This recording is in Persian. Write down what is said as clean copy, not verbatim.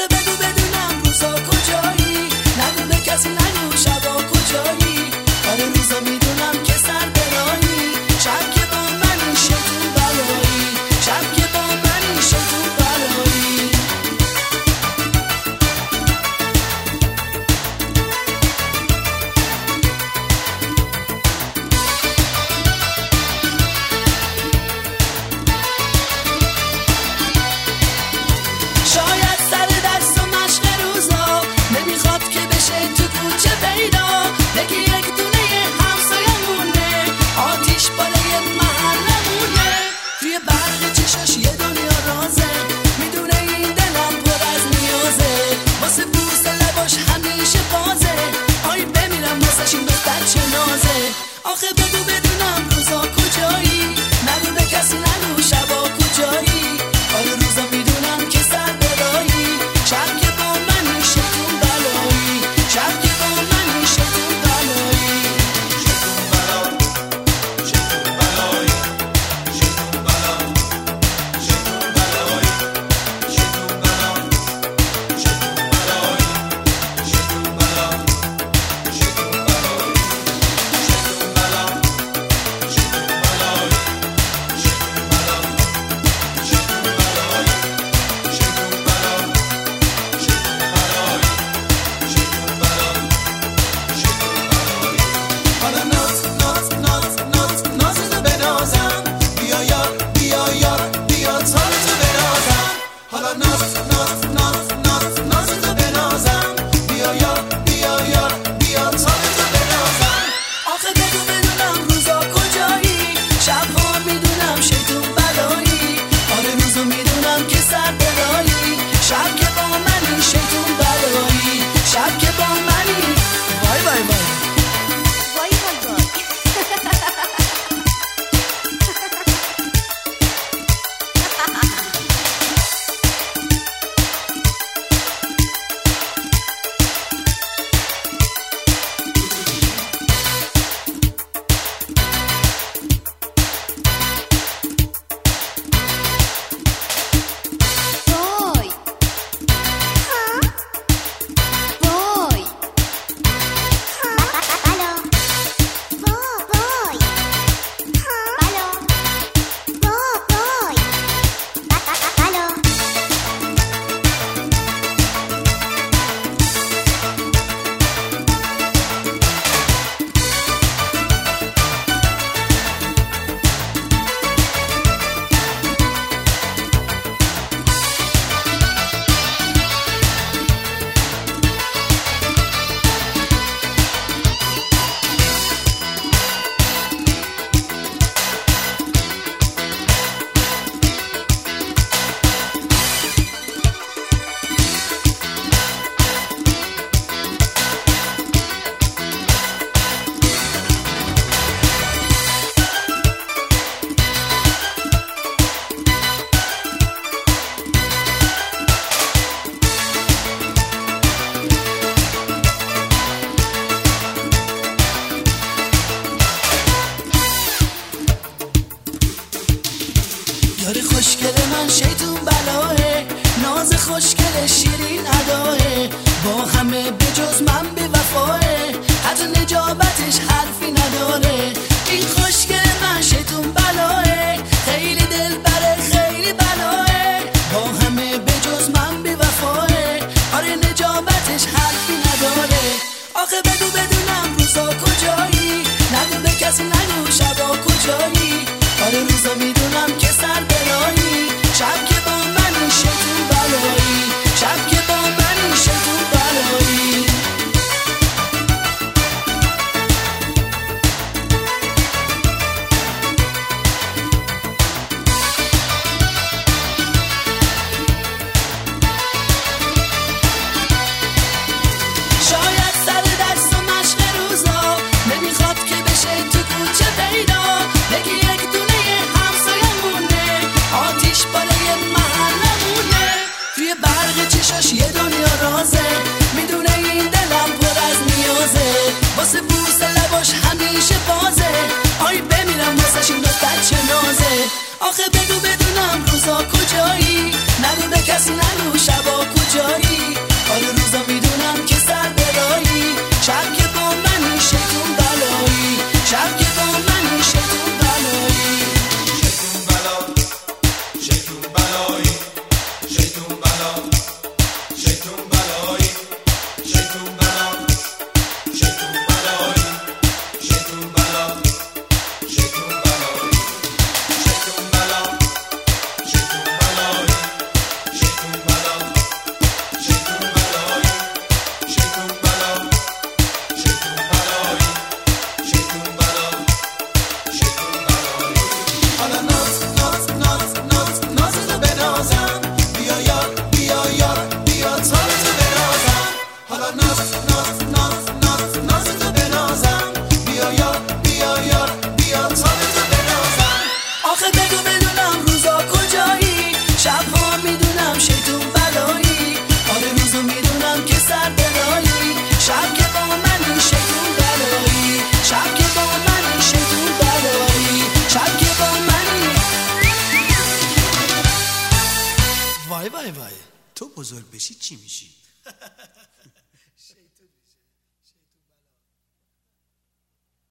آخه بگو بدونم روزا کجایی، نگو به کسی نگو شبا کجایی. آره روزا میدونم که سر برایی، شب که با منی شیطون بلایی، شب که با منی شیطون بلایی. شاید سر دست و مشق روزا نمیخواد که بشه تو کوچه پیدا، بگی یک دونه همسایمونه، آتیش بالای محلمونه. توی برق چشاش یه دنیا رازه، میدونه این دلم پر از نیازه، واسه بوس لباش همیشه بازه. آی بمیرم واسش این دختر چه نازه. آخه بگو بدونم روزا کجایی، نگو به کسی نگو شبا کجایی. آره روزا میدونم که سر برایی، شب که با منی شیطون بلایی، شب که با منی شیطون بلایی. شیطون بلا، شیطون بلایی، شیطون بلا، شیطون بلایی، شیطون بلا، شیطون بلایی، شیطون بلا، شیطون بلایی، شیطون بلا، شیطون بلایی، شیطون بلا، شیطون بلایی، شیطون بلا، شیطون بلایی، شیطون بلا، شیطون بلایی. حالا ناز ناز ناز ناز نازتو بنازم، بیا یار بیا یار بیا تارتو بنازم. حالا ناز ناز ناز ناز نازتو بنازم، بیا یار بیا یار بیا تارتو بنازم. آخه بگو بدونم روزا کجایی، شبها میدونم شیطون بلایی. آره روزا میدونم که سر برایی، شب که با منی شیطون بلایی، شب که با منی. وای وای وای وای وای وای. وای. وای. بلا. وای. بلا. وای. بلا. یاری خوشگل من شیطون بلاه، ناز خوشگل شیرین اداه، با همه به جز من بی وفاه، حتی نجابتش حرفی نداره. این خوشگل من شیطون بلاه، خیلی دل بره خیلی بلاه، با همه به جز من بی وفاه، آره نجابتش حرفی نداره. آخه بگو بدونم روزا کجایی، نگو به کسی نگو شبا کجایی. آره روزا میدونم که سر برایی، شب که با منی شیطون بلایی، شب که با منی شیطون بلایی. شاید سر دست و مشق روزا نمیخواد که بشه تو کوچه پیدا، بگی یک دونه همسایمونه، آتیش بالای محلمونه. توی برق چشاش یه دنیا رازه، میدونه این دلم پر از نیازه، واسه بوس لباش همیشه بازه. آی بمیرم واسش این دختر چه نازه. آخه بگو بدونم روزا کجایی، نگو به کسی نگو شبا کجایی. وای تو بزرگ بشی چی میشی؟